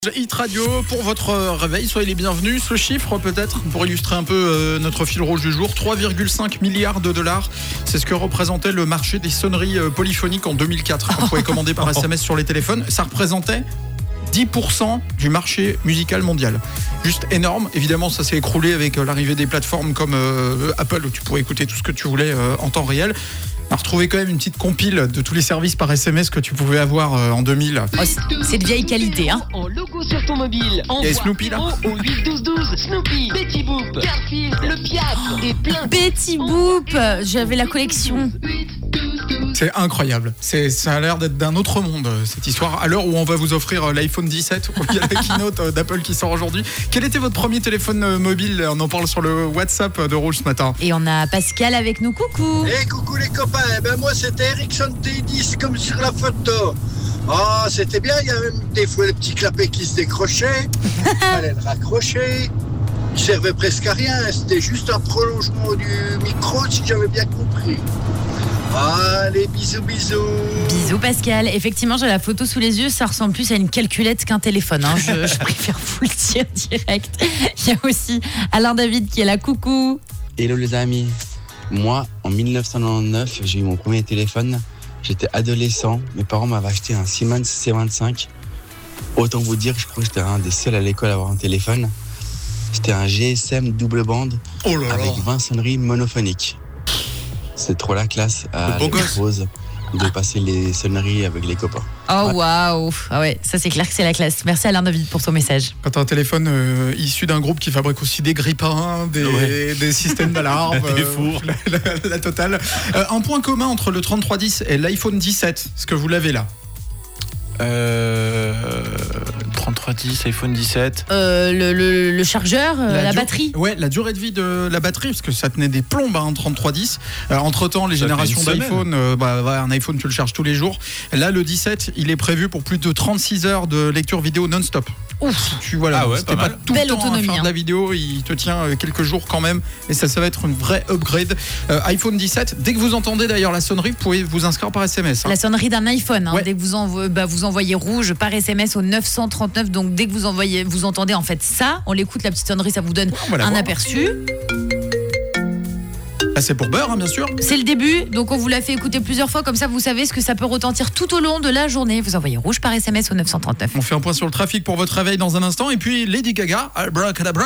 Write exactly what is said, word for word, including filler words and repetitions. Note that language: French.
Hit Radio pour votre réveil, soyez les bienvenus. Ce chiffre peut-être pour illustrer un peu euh, notre fil rouge du jour, trois virgule cinq milliards de dollars, c'est ce que représentait le marché des sonneries euh, polyphoniques en deux mille quatre, qu'on pouvait commander par S M S sur les téléphones. Ça représentait dix pour cent du marché musical mondial. Juste énorme. Évidemment, ça s'est écroulé avec l'arrivée des plateformes comme euh, Apple, où tu pouvais écouter tout ce que tu voulais euh, en temps réel. On a retrouvé quand même une petite compile de tous les services par S M S que tu pouvais avoir euh, en deux mille. Oh, c'est de vieille qualité, hein. En logo sur ton mobile. Il y a Snoopy là. Au huit douze douze. Snoopy, Betty Boop, Garfield, le Piaf et plein. Betty Boop, j'avais la collection. C'est incroyable. C'est, ça a l'air d'être d'un autre monde, cette histoire. À l'heure où on va vous offrir l'iPhone dix-sept, où il y a la keynote d'Apple qui sort aujourd'hui. Quel était votre premier téléphone mobile ? On en parle sur le WhatsApp de Rouge ce matin. Et on a Pascal avec nous, coucou. Eh hey, coucou les copains, eh ben moi c'était Ericsson T dix comme sur la photo. Oh, c'était bien, il y avait même des fois les petits clapets qui se décrochaient, il fallait le raccrocher. Il servait presque à rien, c'était juste un prolongement du micro si j'avais bien compris. Allez, bisous, bisous. Bisous Pascal. Effectivement, j'ai la photo sous les yeux, ça ressemble plus à une calculette qu'un téléphone. Hein. Je, je préfère vous le dire direct. Il y a aussi Alain David qui est là, coucou. Hello les amis. Moi, en dix-neuf cent quatre-vingt-dix-neuf, j'ai eu mon premier téléphone. J'étais adolescent. Mes parents m'avaient acheté un Siemens C vingt-cinq. Autant vous dire, je crois que j'étais un des seuls à l'école à avoir un téléphone. C'était un G S M double bande oh là là. avec vingt sonneries monophoniques. C'est trop la classe à bon la pause de passer les sonneries avec les copains. Oh waouh wow. Ah ouais, ça c'est clair que c'est la classe. Merci Alain David pour ton message. Quand tu as un téléphone euh, issu d'un groupe qui fabrique aussi des grippins, des, ouais. des systèmes d'alarme, des fours, euh, la, la, la totale. Euh, un point commun entre le trente-trois dix et l'iPhone dix-sept, est-ce que vous l'avez là ? Euh, trente-trois dix, iPhone dix-sept. Euh, le, le, le chargeur, euh, la, la dur... batterie. Ouais, la durée de vie de la batterie, parce que ça tenait des plombes en hein, trente-trois dix. Euh, entre-temps, les ça générations d'iPhone, euh, bah, bah, un iPhone, tu le charges tous les jours. Là, le dix-sept, il est prévu pour plus de trente-six heures de lecture vidéo non-stop. Ouf. Tu vois là, ah ouais, c'était pas, pas tout Belle le temps autonomie, à faire hein. de la vidéo, il te tient quelques jours quand même, et ça, ça va être une vraie upgrade. Euh, iPhone dix-sept, dès que vous entendez d'ailleurs la sonnerie, vous pouvez vous inscrire par S M S. Hein. La sonnerie d'un iPhone, hein, ouais. dès que vous, envo- bah, vous envoyez rouge par S M S au neuf cent trente-neuf, donc dès que vous envoyez, vous entendez en fait ça, on l'écoute, la petite sonnerie, ça vous donne un voir. aperçu. Là, c'est pour beurre, hein, bien sûr. C'est le début, donc on vous l'a fait écouter plusieurs fois, comme ça vous savez ce que ça peut retentir tout au long de la journée. Vous envoyez rouge par S M S au neuf cent trente-neuf. On fait un point sur le trafic pour votre réveil dans un instant, et puis Lady Gaga, Abracadabra.